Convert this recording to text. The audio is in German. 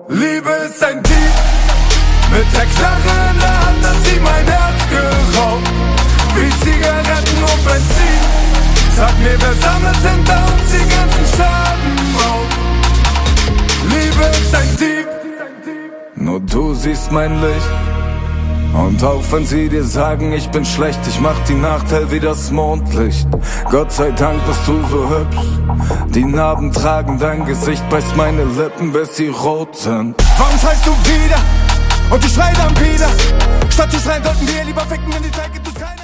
Liebe ist ein Dieb, mit der Knarre in der Hand hat sie mein Herz geraubt. Wie Zigaretten und Benzin, sag mir, wer sammelt hinter uns die ganzen Schaden auf. Liebe ist ein Dieb, nur du siehst mein Licht. Und auch wenn sie dir sagen, ich bin schlecht, ich mach die Nacht hell wie das Mondlicht. Gott sei Dank bist du so hübsch. Die Narben tragen dein Gesicht, beißt meine Lippen, bis sie rot sind. Warum schreist du wieder? Und ich schrei dann wieder. Statt zu schreien, sollten wir lieber ficken, wenn die Zeit gibt es keine.